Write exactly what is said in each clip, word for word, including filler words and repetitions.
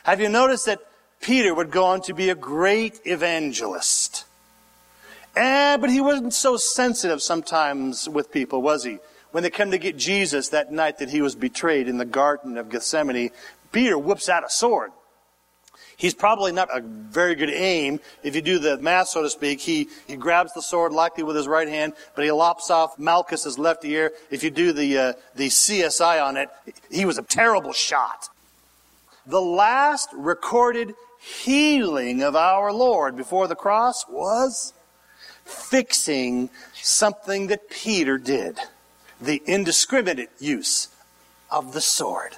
Have you noticed that Peter would go on to be a great evangelist? Eh, but he wasn't so sensitive sometimes with people, was he? When they come to get Jesus that night that he was betrayed in the Garden of Gethsemane, Peter whips out a sword. He's probably not a very good aim. If you do the math, so to speak, he, he grabs the sword likely with his right hand, but he lops off Malchus's left ear. If you do the, uh, the C S I on it, he was a terrible shot. The last recorded healing of our Lord before the cross was fixing something that Peter did. The indiscriminate use of the sword.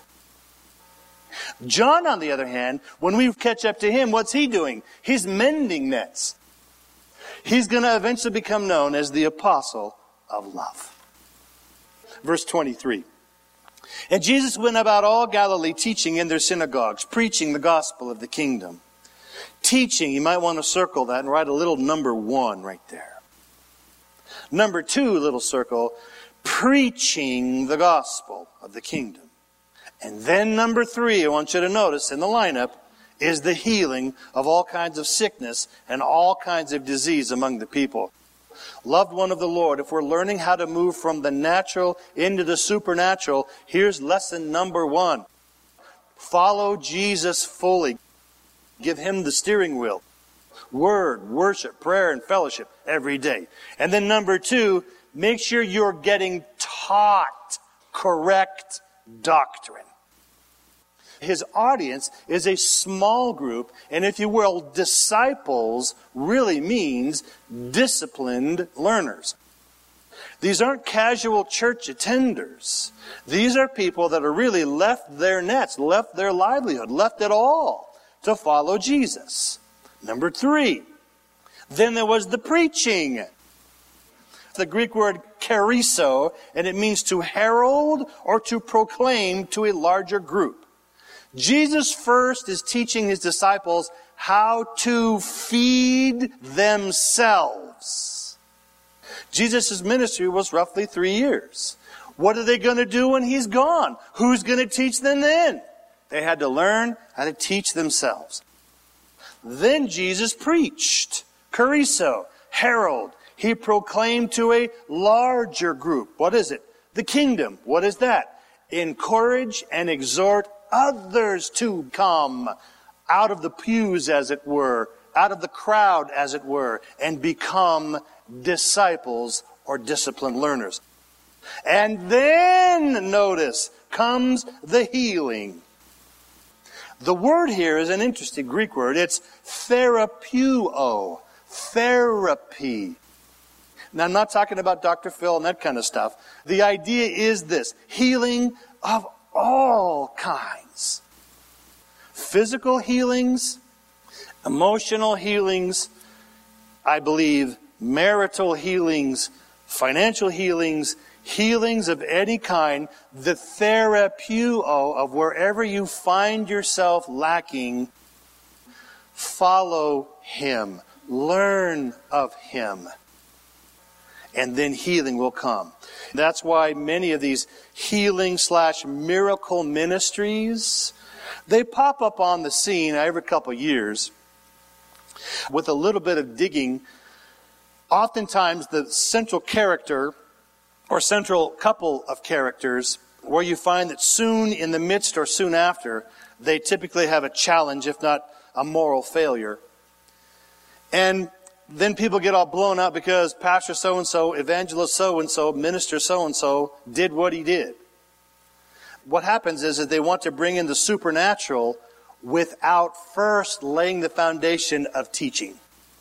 John, on the other hand, when we catch up to him, what's he doing? He's mending nets. He's going to eventually become known as the apostle of love. Verse twenty-three. And Jesus went about all Galilee, teaching in their synagogues, preaching the gospel of the kingdom. Teaching, you might want to circle that and write a little number one right there. Number two, little circle, preaching the gospel of the kingdom. And then number three, I want you to notice in the lineup, is the healing of all kinds of sickness and all kinds of disease among the people. Loved one of the Lord, if we're learning how to move from the natural into the supernatural, here's lesson number one. Follow Jesus fully. Give him the steering wheel. Word, worship, prayer, and fellowship every day. And then number two, make sure you're getting taught correct doctrine. His audience is a small group, and if you will, disciples really means disciplined learners. These aren't casual church attenders. These are people that are really left their nets, left their livelihood, left it all to follow Jesus. Number three, then there was the preaching. The Greek word keriso, and it means to herald or to proclaim to a larger group. Jesus first is teaching his disciples how to feed themselves. Jesus' ministry was roughly three years. What are they going to do when he's gone? Who's going to teach them then? They had to learn how to teach themselves. Then Jesus preached. Keriso, herald. He proclaimed to a larger group. What is it? The kingdom. What is that? Encourage and exhort others to come out of the pews, as it were, out of the crowd, as it were, and become disciples or disciplined learners. And then, notice, comes the healing. The word here is an interesting Greek word. It's therapeuo, therapy. Now, I'm not talking about Doctor Phil and that kind of stuff. The idea is this, healing of all kinds. Physical healings, emotional healings, I believe marital healings, financial healings, healings of any kind, the therapeuo of wherever you find yourself lacking, follow him, learn of him, and then healing will come. That's why many of these healing slash miracle ministries, they pop up on the scene every couple of years with a little bit of digging. Oftentimes the central character or central couple of characters, where you find that soon in the midst or soon after, they typically have a challenge, if not a moral failure. And then people get all blown up because Pastor so-and-so, evangelist so-and-so, minister so-and-so did what he did. What happens is that they want to bring in the supernatural without first laying the foundation of teaching.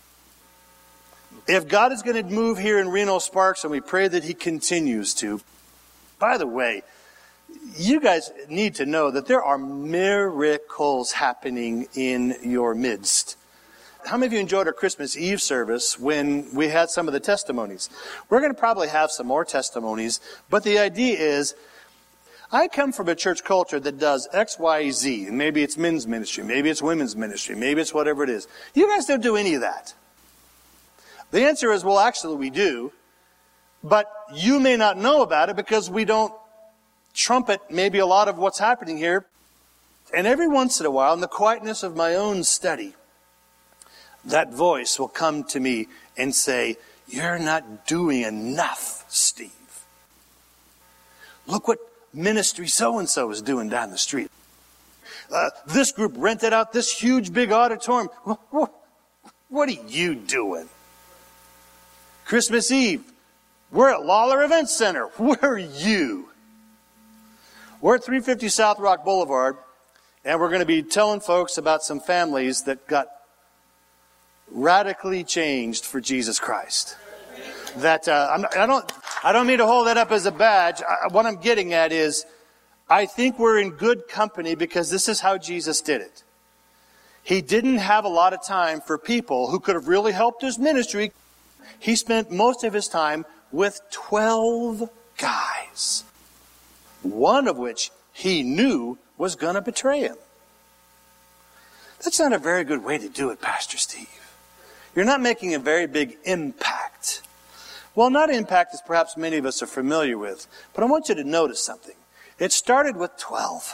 If God is going to move here in Reno Sparks, and we pray that he continues to, by the way, you guys need to know that there are miracles happening in your midst. How many of you enjoyed our Christmas Eve service when we had some of the testimonies? We're going to probably have some more testimonies, but the idea is, I come from a church culture that does X, Y, Z, and maybe it's men's ministry, maybe it's women's ministry, maybe it's whatever it is. You guys don't do any of that. The answer is, well, actually we do, but you may not know about it because we don't trumpet maybe a lot of what's happening here. And every once in a while, in the quietness of my own study, that voice will come to me and say, "You're not doing enough, Steve. Look what ministry so-and-so is doing down the street. Uh, this group rented out this huge big auditorium. What, what are you doing? Christmas Eve, we're at Lawler Event Center. Where are you?" We're at three fifty South Rock Boulevard, and we're going to be telling folks about some families that got radically changed for Jesus Christ. That uh, I'm not, I don't I don't mean to hold that up as a badge. I, what I'm getting at is, I think we're in good company because this is how Jesus did it. He didn't have a lot of time for people who could have really helped his ministry. He spent most of his time with twelve guys, one of which he knew was going to betray him. That's not a very good way to do it, Pastor Steve. You're not making a very big impact. Well, not impact as perhaps many of us are familiar with, but I want you to notice something. It started with twelve.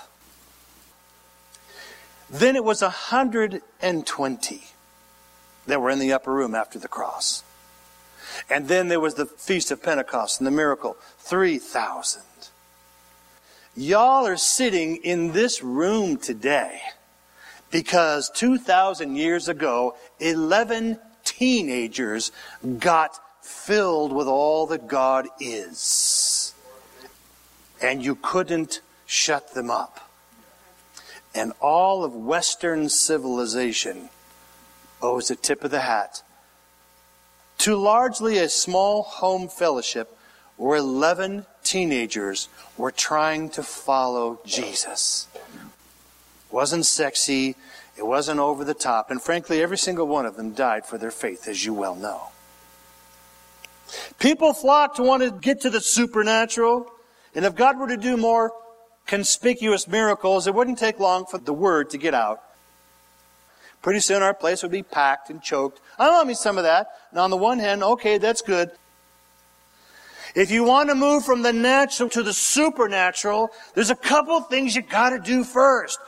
Then it was one hundred twenty that were in the upper room after the cross. And then there was the Feast of Pentecost and the miracle, three thousand. Y'all are sitting in this room today because two thousand years ago, eleven teenagers got filled with all that God is. And you couldn't shut them up. And all of Western civilization owes a tip of the hat to largely a small home fellowship where eleven teenagers were trying to follow Jesus. It wasn't sexy. It wasn't over the top. And frankly, every single one of them died for their faith, as you well know. People flock to want to get to the supernatural. And if God were to do more conspicuous miracles, it wouldn't take long for the word to get out. Pretty soon our place would be packed and choked. I want me some of that. And on the one hand, okay, that's good. If you want to move from the natural to the supernatural, there's a couple things you got to do first.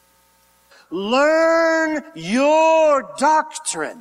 Learn your doctrine.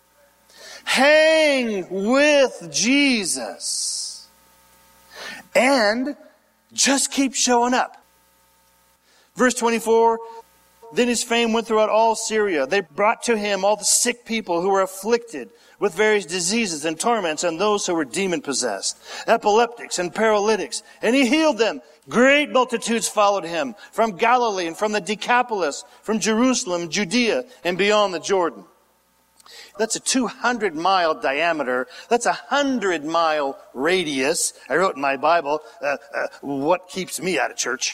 Hang with Jesus. And just keep showing up. Verse twenty-four, then his fame went throughout all Syria. They brought to him all the sick people who were afflicted with various diseases and torments, and those who were demon-possessed, epileptics and paralytics. And he healed them. Great multitudes followed him from Galilee and from the Decapolis, from Jerusalem, Judea, and beyond the Jordan. That's a two hundred mile diameter. That's a one hundred mile radius. I wrote in my Bible, uh, uh, what keeps me out of church?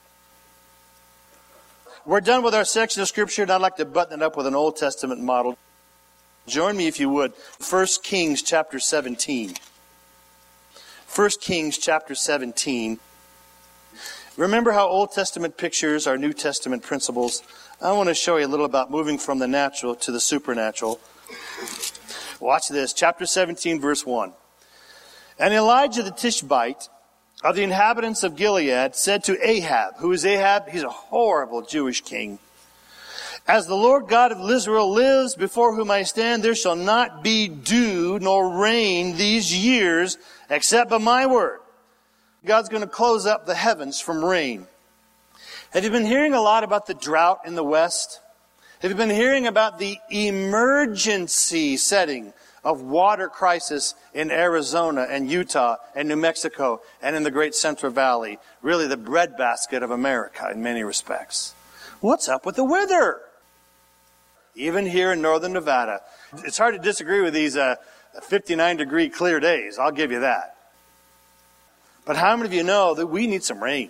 We're done with our section of Scripture, and I'd like to button it up with an Old Testament model. Join me, if you would. First Kings chapter seventeen. First Kings chapter seventeen. Remember how Old Testament pictures are New Testament principles? I want to show you a little about moving from the natural to the supernatural. Watch this. Chapter seventeen, verse one. And Elijah the Tishbite of the inhabitants of Gilead said to Ahab, who is Ahab? He's a horrible Jewish king. As the Lord God of Israel lives, before whom I stand, there shall not be dew nor rain these years, except by my word. God's going to close up the heavens from rain. Have you been hearing a lot about the drought in the West? Have you been hearing about the emergency setting of water crisis in Arizona and Utah and New Mexico and in the Great Central Valley? Really the breadbasket of America in many respects. What's up with the weather? Even here in northern Nevada. It's hard to disagree with these uh, fifty-nine degree clear days. I'll give you that. But how many of you know that we need some rain?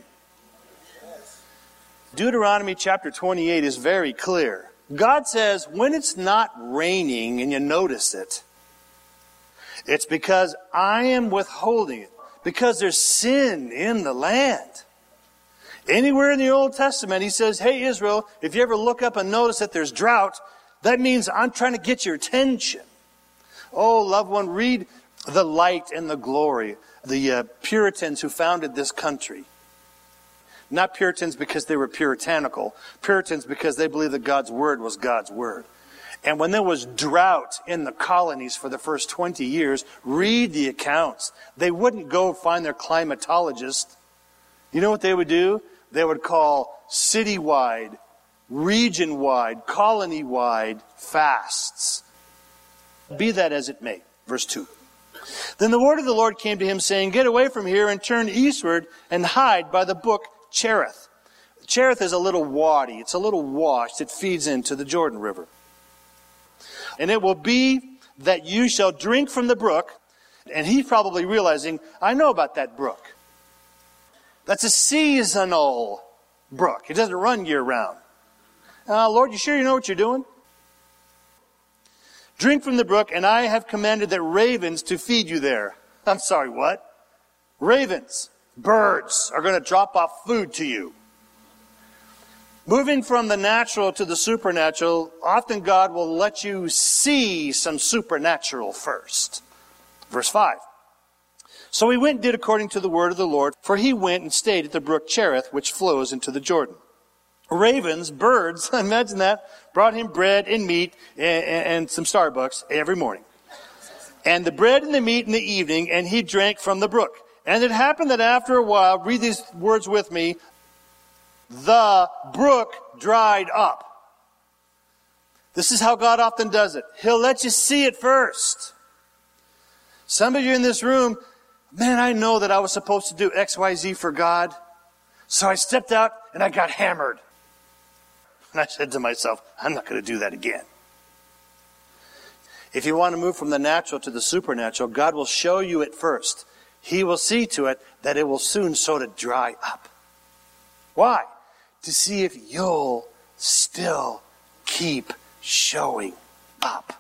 Deuteronomy chapter twenty-eight is very clear. God says when it's not raining and you notice it, it's because I am withholding it. Because there's sin in the land. Anywhere in the Old Testament, he says, hey, Israel, if you ever look up and notice that there's drought, that means I'm trying to get your attention. Oh, loved one, read the light and the glory. The uh, Puritans who founded this country. Not Puritans because they were puritanical. Puritans because they believed that God's word was God's word. And when there was drought in the colonies for the first twenty years, read the accounts. They wouldn't go find their climatologist. You know what they would do? They would call citywide, region-wide, colony-wide fasts. Be that as it may. Verse two. Then the word of the Lord came to him, saying, get away from here and turn eastward and hide by the brook Cherith. Cherith is a little wadi. It's a little wash that feeds into the Jordan River. And it will be that you shall drink from the brook. And he's probably realizing, I know about that brook. That's a seasonal brook. It doesn't run year round. Uh, Lord, you sure you know what you're doing? Drink from the brook, and I have commanded that ravens to feed you there. I'm sorry, what? Ravens, birds, are going to drop off food to you. Moving from the natural to the supernatural, often God will let you see some supernatural first. Verse five. So he went and did according to the word of the Lord, for he went and stayed at the brook Cherith, which flows into the Jordan. Ravens, birds, imagine that, brought him bread and meat and, and some Starbucks every morning. And the bread and the meat in the evening, and he drank from the brook. And it happened that after a while, read these words with me, the brook dried up. This is how God often does it. He'll let you see it first. Some of you in this room, man, I know that I was supposed to do X, Y, Z for God. So I stepped out and I got hammered. And I said to myself, I'm not going to do that again. If you want to move from the natural to the supernatural, God will show you it first. He will see to it that it will soon sort of dry up. Why? To see if you'll still keep showing up.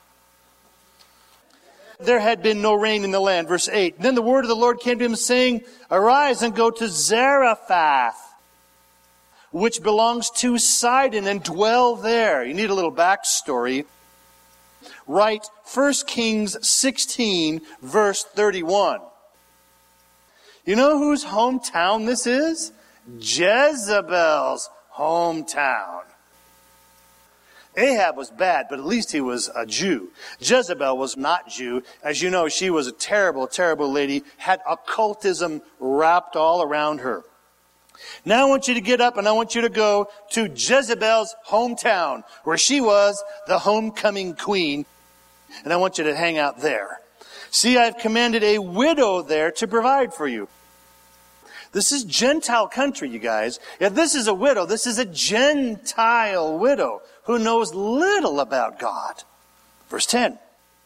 There had been no rain in the land. Verse eight. Then the word of the Lord came to him, saying, arise and go to Zarephath, which belongs to Sidon, and dwell there. You need a little backstory. Write First Kings sixteen, verse thirty-one. You know whose hometown this is? Jezebel's hometown. Ahab was bad, but at least he was a Jew. Jezebel was not Jew. As you know, she was a terrible, terrible lady, had occultism wrapped all around her. Now I want you to get up and I want you to go to Jezebel's hometown, where she was the homecoming queen. And I want you to hang out there. See, I've commanded a widow there to provide for you. This is Gentile country, you guys. If this is a widow, this is a Gentile widow who knows little about God. Verse ten.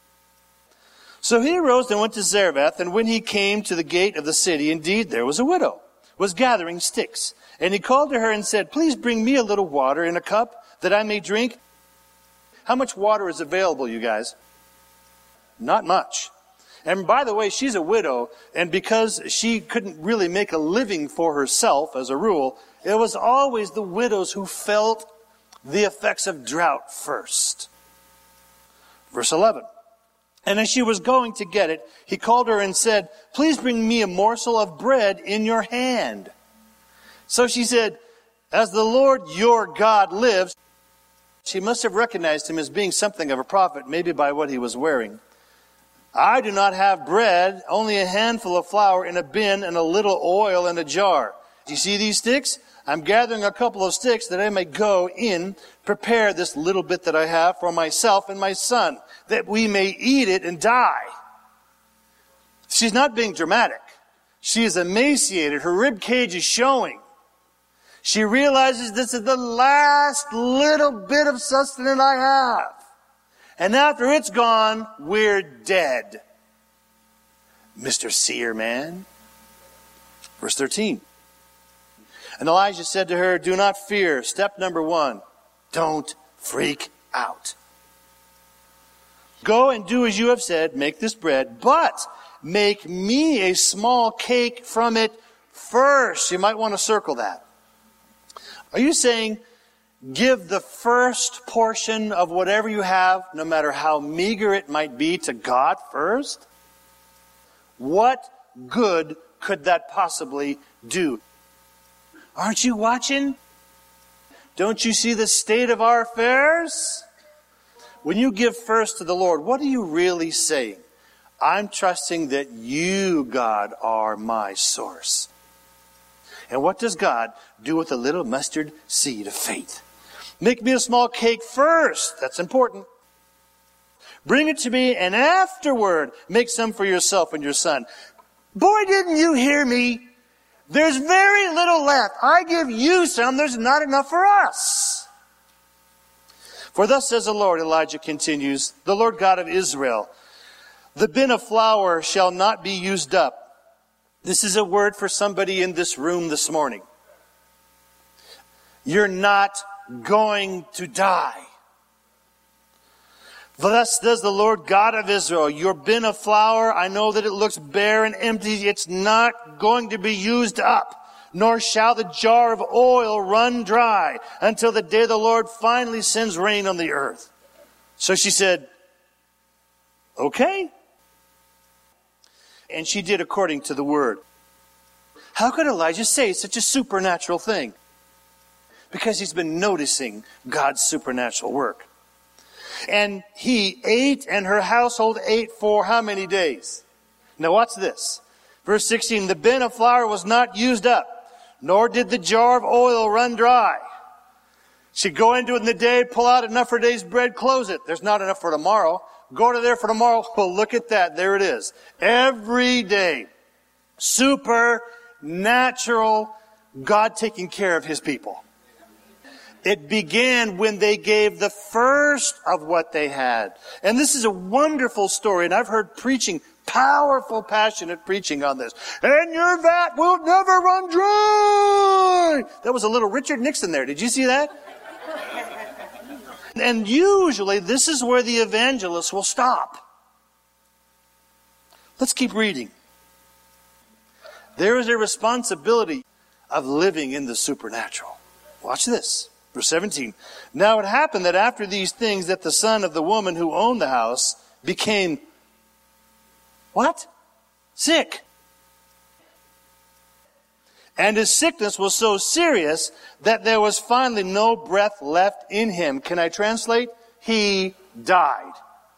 So he arose and went to Zarephath, and when he came to the gate of the city, indeed there was a widow, was gathering sticks. And he called to her and said, please bring me a little water in a cup that I may drink. How much water is available, you guys? Not much. And by the way, she's a widow, and because she couldn't really make a living for herself as a rule, it was always the widows who felt the effects of drought first. Verse eleven. And as she was going to get it, he called her and said, please bring me a morsel of bread in your hand. So she said, as the Lord your God lives. She must have recognized him as being something of a prophet, maybe by what he was wearing. I do not have bread, only a handful of flour in a bin and a little oil in a jar. Do you see these sticks? I'm gathering a couple of sticks that I may go in, prepare this little bit that I have for myself and my son, that we may eat it and die. She's not being dramatic. She is emaciated. Her rib cage is showing. She realizes this is the last little bit of sustenance I have. And after it's gone, we're dead. Mister Seer man. Verse thirteen. And Elijah said to her, do not fear. Step number one, don't freak out. Go and do as you have said, make this bread, but make me a small cake from it first. You might want to circle that. Are you saying, give the first portion of whatever you have, no matter how meager it might be, to God first? What good could that possibly do? Aren't you watching? Don't you see the state of our affairs? When you give first to the Lord, what are you really saying? I'm trusting that you, God, are my source. And what does God do with a little mustard seed of faith? Make me a small cake first. That's important. Bring it to me, and afterward, make some for yourself and your son. Boy, didn't you hear me? There's very little left. I give you some. There's not enough for us. For thus says the Lord, Elijah continues, the Lord God of Israel, the bin of flour shall not be used up. This is a word for somebody in this room this morning. You're not going to die. Thus says the Lord God of Israel, your bin of flour, I know that it looks bare and empty. It's not going to be used up, nor shall the jar of oil run dry until the day the Lord finally sends rain on the earth. So she said, okay. And she did according to the word. How could Elijah say such a supernatural thing? Because he's been noticing God's supernatural work. And he ate, and her household ate for how many days? Now watch this. Verse sixteen, the bin of flour was not used up, nor did the jar of oil run dry. She'd go into it in the day, pull out enough for a day's bread, close it. There's not enough for tomorrow. Go to there for tomorrow. Well, look at that. There it is. Every day. Supernatural God taking care of his people. It began when they gave the first of what they had. And this is a wonderful story, and I've heard preaching, powerful, passionate preaching on this. And your vat will never run dry. That was a little Richard Nixon there. Did you see that? And usually this is where the evangelists will stop. Let's keep reading. There is a responsibility of living in the supernatural. Watch this. Verse seventeen. Now it happened that after these things that the son of the woman who owned the house became, what? Sick. And his sickness was so serious that there was finally no breath left in him. Can I translate? He died.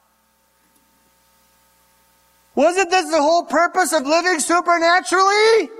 Wasn't this the whole purpose of living supernaturally?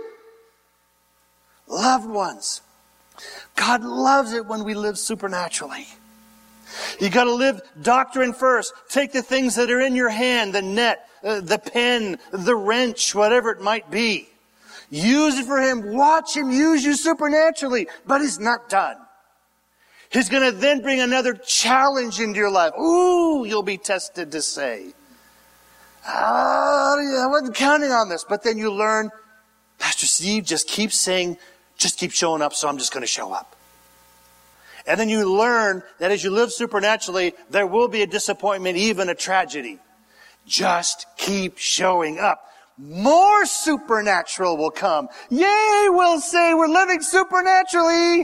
Loved ones, God loves it when we live supernaturally. You got to live doctrine first. Take the things that are in your hand, the net, uh, the pen, the wrench, whatever it might be. Use it for him. Watch him use you supernaturally. But he's not done. He's going to then bring another challenge into your life. Ooh, you'll be tested to say, oh, I wasn't counting on this. But then you learn, Pastor Steve just keeps saying, just keep showing up, so I'm just going to show up. And then you learn that as you live supernaturally, there will be a disappointment, even a tragedy. Just keep showing up. More supernatural will come. Yay, we'll say we're living supernaturally.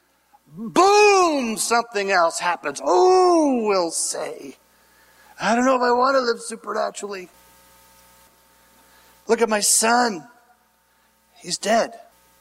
Boom, something else happens. Oh, we'll say, I don't know if I want to live supernaturally. Look at my son. He's dead.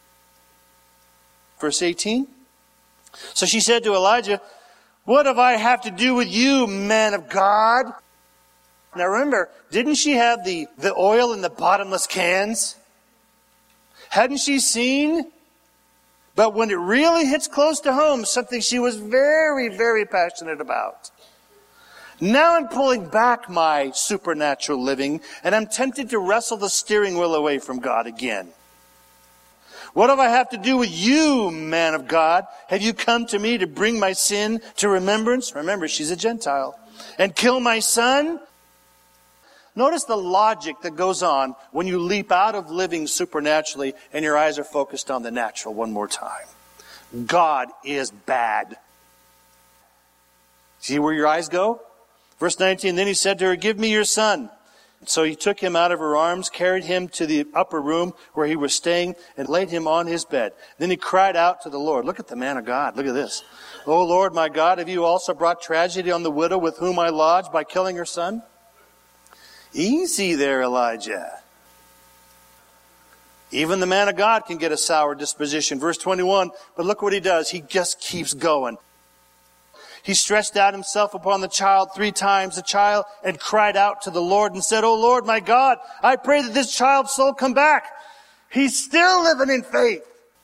Verse eighteen. So she said to Elijah, what have I have to do with you, man of God? Now remember, didn't she have the, the oil in the bottomless cans? Hadn't she seen? But when it really hits close to home, something she was very, very passionate about. Now I'm pulling back my supernatural living, and I'm tempted to wrestle the steering wheel away from God again. What do I have to do with you, man of God? Have you come to me to bring my sin to remembrance? Remember, she's a Gentile. And kill my son? Notice the logic that goes on when you leap out of living supernaturally and your eyes are focused on the natural one more time. God is bad. See where your eyes go? Verse nineteen, then he said to her, give me your son. So he took him out of her arms, carried him to the upper room where he was staying, and laid him on his bed. Then he cried out to the Lord. Look at the man of God. Look at this. O Lord, my God, have you also brought tragedy on the widow with whom I lodged by killing her son? Easy there, Elijah. Even the man of God can get a sour disposition. Verse twenty-one, but look what he does. He just keeps going. He stretched out himself upon the child three times, the child, and cried out to the Lord and said, "O Lord, my God, I pray that this child's soul come back." He's still living in faith.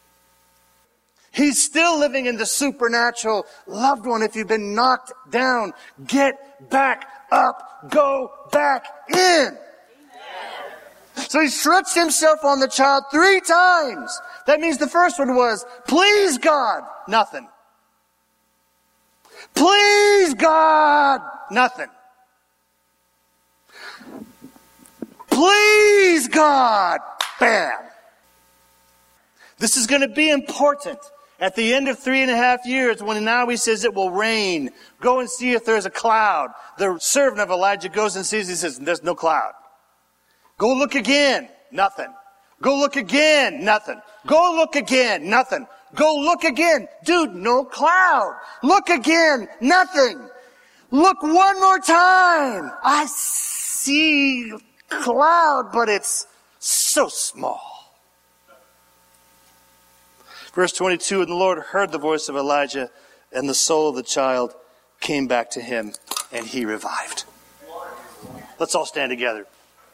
He's still living in the supernatural. Loved one, if you've been knocked down, get back up, go back in. So he stretched himself on the child three times. That means the first one was, "Please God," nothing. "Please God," nothing. "Please God," bam. This is going to be important. At the end of three and a half years, when now he says it will rain, go and see if there's a cloud. The servant of Elijah goes and sees, he says, there's no cloud. Go look again, nothing. Go look again, nothing. Go look again, nothing. Go look again. Dude, no cloud. Look again, nothing. Look one more time. I see cloud, but it's so small. Verse twenty-two, and the Lord heard the voice of Elijah, and the soul of the child came back to him, and he revived. Let's all stand together.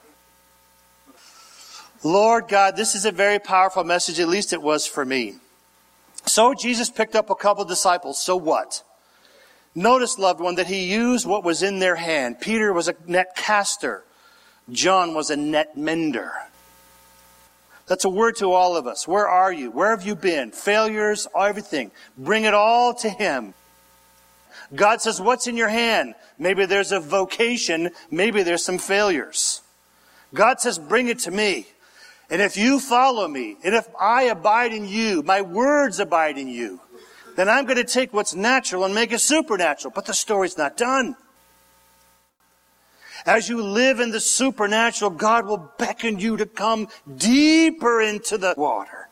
Lord God, this is a very powerful message, at least it was for me. So Jesus picked up a couple of disciples. So what? Notice, loved one, that he used what was in their hand. Peter was a net caster. John was a net mender. That's a word to all of us. Where are you? Where have you been? Failures, everything. Bring it all to him. God says, what's in your hand? Maybe there's a vocation. Maybe there's some failures. God says, bring it to me. And if you follow me, and if I abide in you, my words abide in you, then I'm going to take what's natural and make it supernatural. But the story's not done. As you live in the supernatural, God will beckon you to come deeper into the water.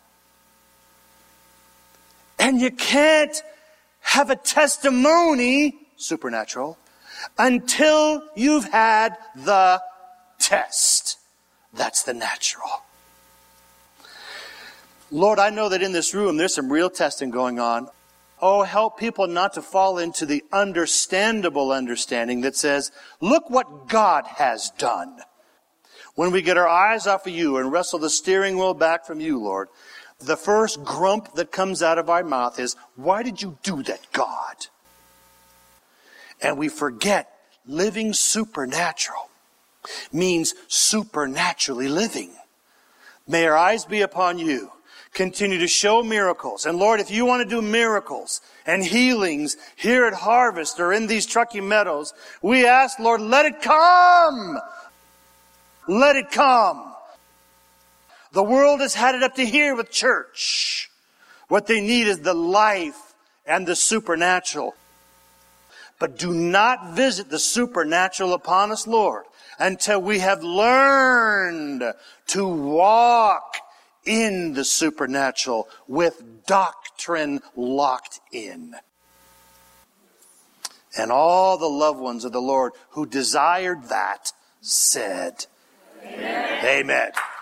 And you can't have a testimony, supernatural, until you've had the test. That's the natural. Lord, I know that in this room there's some real testing going on. Oh, help people not to fall into the understandable understanding that says, look what God has done. When we get our eyes off of you and wrestle the steering wheel back from you, Lord, the first grump that comes out of our mouth is, why did you do that, God? And we forget living supernatural means supernaturally living. May our eyes be upon you. Continue to show miracles. And Lord, if you want to do miracles and healings here at Harvest or in these Truckee Meadows, we ask, Lord, let it come. Let it come. The world has had it up to here with church. What they need is the life and the supernatural. But do not visit the supernatural upon us, Lord, until we have learned to walk in the supernatural with doctrine locked in. And all the loved ones of the Lord who desired that said, Amen. Amen.